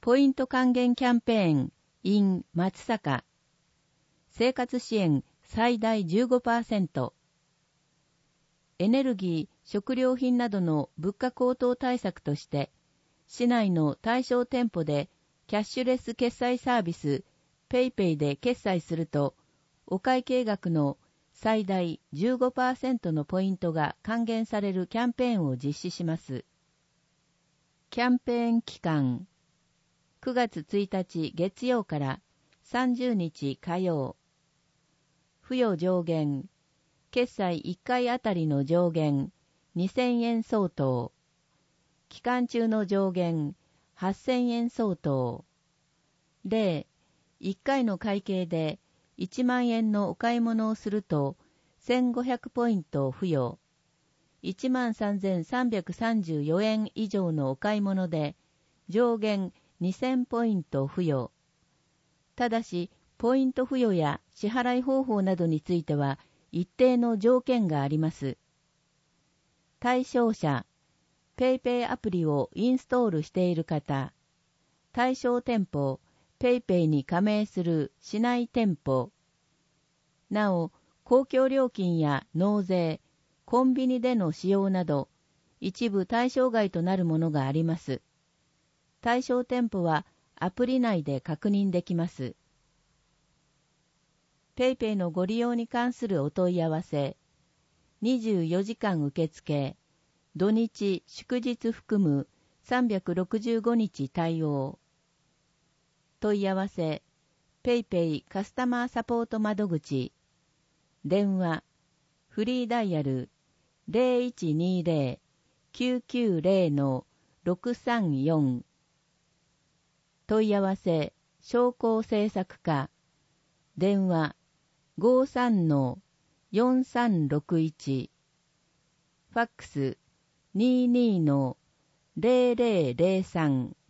ポイント還元キャンペーン in 松阪。生活支援最大 15%。エネルギー、食料品などの物価高騰対策として、市内の対象店舗でキャッシュレス決済サービス PayPay で決済すると、お会計額の最大 15% のポイントが還元されるキャンペーンを実施します。キャンペーン期間9月1日月曜から30日火曜。付与上限決済1回あたりの上限2000円相当。期間中の上限8000円相当。例、1回の会計で1万円のお買い物をすると1500ポイント付与。13,334 円以上のお買い物で上限2000ポイント付与。ただし、ポイント付与や支払い方法などについては一定の条件があります。対象者、PayPay アプリをインストールしている方、対象店舗、PayPay に加盟する市内店舗。なお、公共料金や納税、コンビニでの使用など、一部対象外となるものがあります。対象店舗はアプリ内で確認できます。PayPay のご利用に関するお問い合わせ、24時間受付、土日祝日含む365日対応。問い合わせ、PayPay カスタマーサポート窓口、電話、フリーダイヤル 0120-990-634。問い合わせ、商工政策課、電話 53-4361。ファックス 22-0003。